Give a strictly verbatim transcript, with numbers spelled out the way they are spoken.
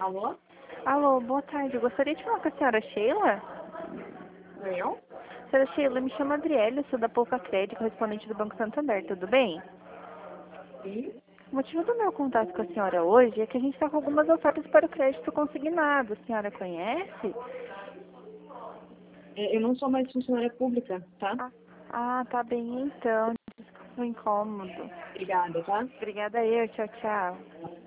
Alô? Alô, boa tarde. Eu gostaria de falar com a senhora Sheila. Eu? Senhora Sheila, me chamo Adriele, eu sou da Pouca Crédito, correspondente do Banco Santander, tudo bem? Sim. O motivo do meu contato com a senhora hoje é que a gente está com algumas ofertas para o crédito consignado. A senhora conhece? É, Eu não sou mais funcionária pública, tá? Ah, ah, tá bem então. Desculpa o incômodo. Obrigada, tá? Obrigada eu, tchau, tchau.